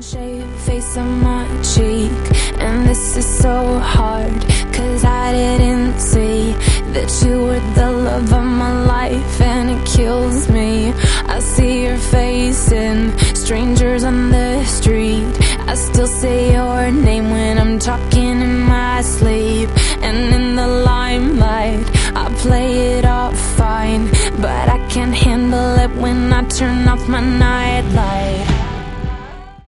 Shave face on my cheek, and this is so hard, 'cause I didn't see that you were the love of my life, and it kills me. I see your face and strangers on the street. I still say your name when I'm talking in my sleep, and in the limelight I play it off fine, but I can't handle it when I turn off my nightlight.